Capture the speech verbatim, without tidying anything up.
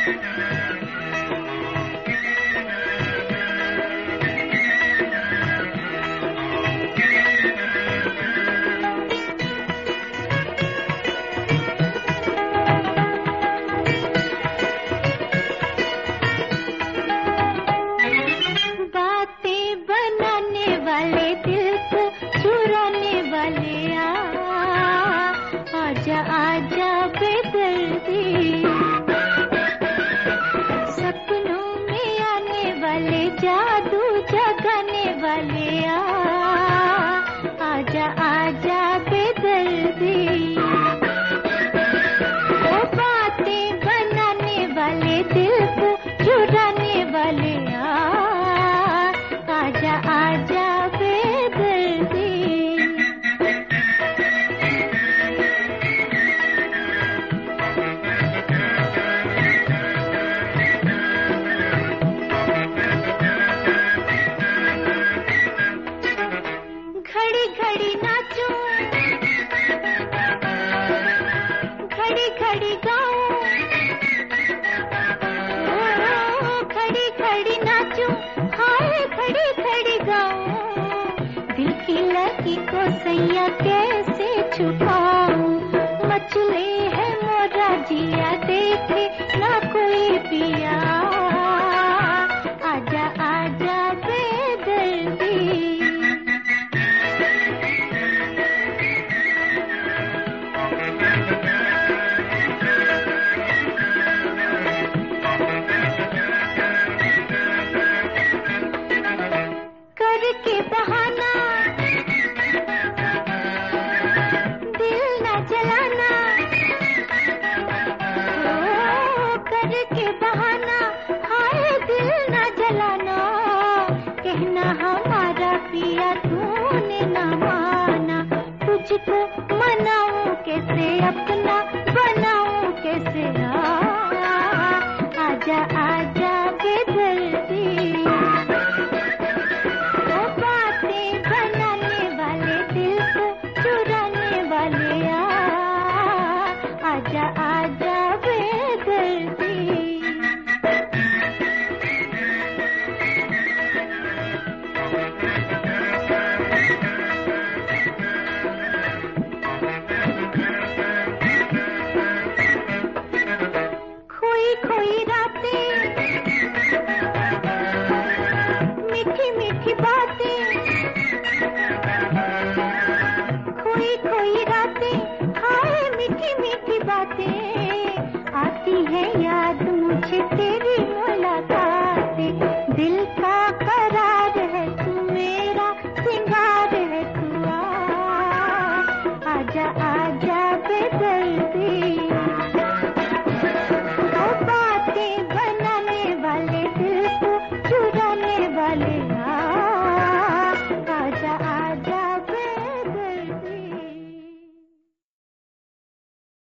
आजा आजा बेदर्दी, सपनों में आने वाले जादू जगाने वाले आ, आजा आजा बेदर्दी, वो बातें बनाने वाले दिल को चुराने वाले आ, आजा आजा बेदर्दी। घड़ी घड़ी नाचो, घड़ी घड़ी गाओ, घड़ी घड़ी नाचो, हाय घड़ी घड़ी गाओ, दिल की लगी को सैया कैसे छुपाऊं, मचले है मोरा जिया देखे ना कोई पिया, आजा आजा बेदर्दी। करके बहाना दिल न जलाना, ओ करके बहाना हाय दिल न जलाना, कहना हमारा पिया तूने न माना, तुझको मनाऊं कैसे अपना बनाऊं कैसे, आ, आजा आजा बेदर्दी, आजा आजा बेदर्दी। खोई खोई रातें, मीठी मीठी बातें, खोई खोई रातें हाय मीठी मीठी बातें, आती है